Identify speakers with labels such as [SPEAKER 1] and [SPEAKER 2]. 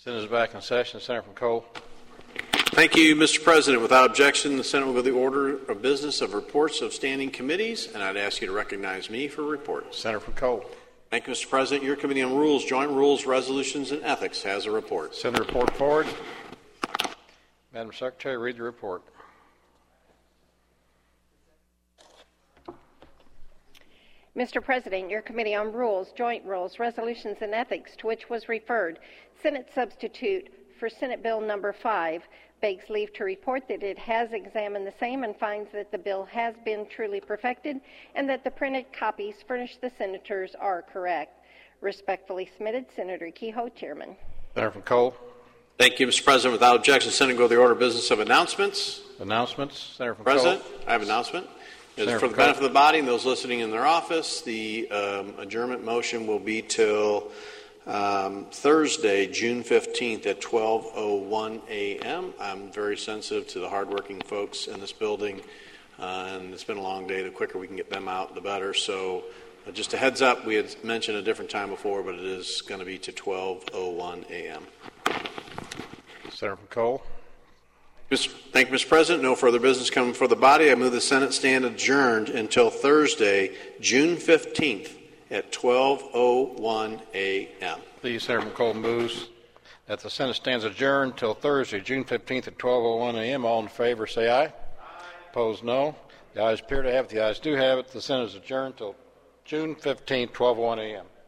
[SPEAKER 1] Senate is back in session. Senator from Cole.
[SPEAKER 2] Thank you, Mr. President. Without objection, the Senate will go to the order of business of reports of standing committees, and I'd ask you to recognize me for reports.
[SPEAKER 1] Senator from Cole.
[SPEAKER 2] Thank you, Mr. President. Your Committee on Rules, Joint Rules, Resolutions, and Ethics has a report.
[SPEAKER 1] Send the report forward. Madam Secretary, read the report.
[SPEAKER 3] Mr. President, your Committee on Rules, Joint Rules, Resolutions, and Ethics, to which was referred, Senate Substitute for Senate Bill Number 5, begs leave to report that it has examined the same and finds that the bill has been truly perfected and that the printed copies furnished the senators are correct. Respectfully submitted, Senator Kehoe, Chairman.
[SPEAKER 1] Senator from Cole.
[SPEAKER 2] Thank you, Mr. President. Without objection, the Senate will go to the order of business of announcements.
[SPEAKER 1] Announcements. Senator from
[SPEAKER 2] President,
[SPEAKER 1] Cole.
[SPEAKER 2] I have an announcement.
[SPEAKER 1] Senator
[SPEAKER 2] For the benefit of the body and those listening in their office, the adjournment motion will be till Thursday, June 15th at 12:01 a.m. I'm very sensitive to the hardworking folks in this building, and it's been a long day. The quicker we can get them out, the better. So just a heads up, we had mentioned a different time before, but it is going to be to 12:01 a.m.
[SPEAKER 1] Senator from Cole.
[SPEAKER 2] Thank you, Mr. President. No further business coming before the body. I move the Senate stand adjourned until Thursday, June 15th at 12:01 a.m.
[SPEAKER 1] Please, Senator from Cole moves that the Senate stands adjourned until Thursday, June 15th at 12:01 a.m. All in favor, say aye. Aye. Opposed, no. The ayes appear to have it. The ayes do have it. The Senate is adjourned until June 15th, 12:01 a.m.